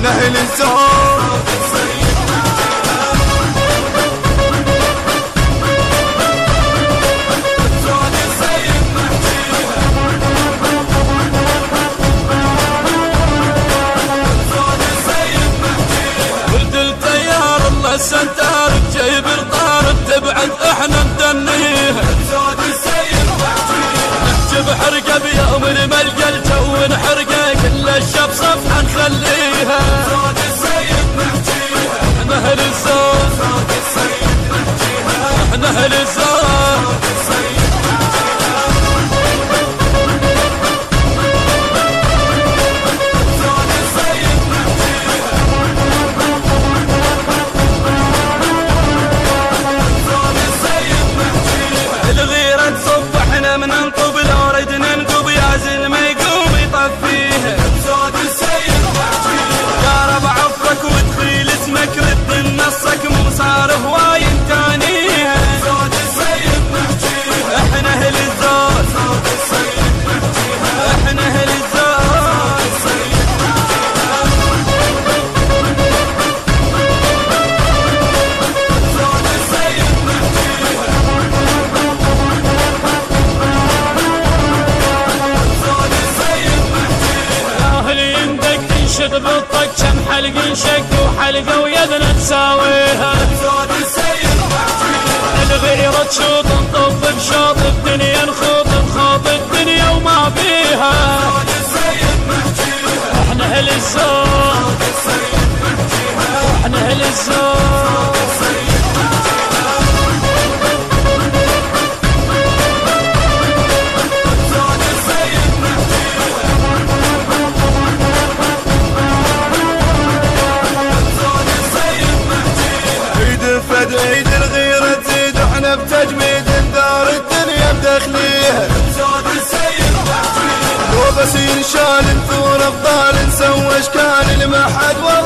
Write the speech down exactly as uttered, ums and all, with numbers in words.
احنا اهل الزود. ولد التيار الله السنتار جايب الطار تبعد احنا ندنيه. نحجب حرقه بيوم الملقى الجو نحرقه كل الشب صفحه نخليها. احنا اهل الزود احنا اهل الزود. الغيرة تصب احنا من نطب لو ردنا نقوب يا زلمة يقوم يطفيها. يا رب عفرك وادخيل اسمك رد نصك مو صار هواين تانيها. احنا اهل الزود احنا اهل الزود. شد بالطق كم حلق نشق وحلقه ويدنا تساويها. الغيرة تشوط نطب بشوط الدنيا نخوض نخوض الدنيا وما بيها. احنا اهل الزود احنا اهل الزود. عيد الغيرة تزيد احنا بتجميد دار الدنيا بدخليها. لو بس ينشال نثور ابطال نسوي اشكال ما حد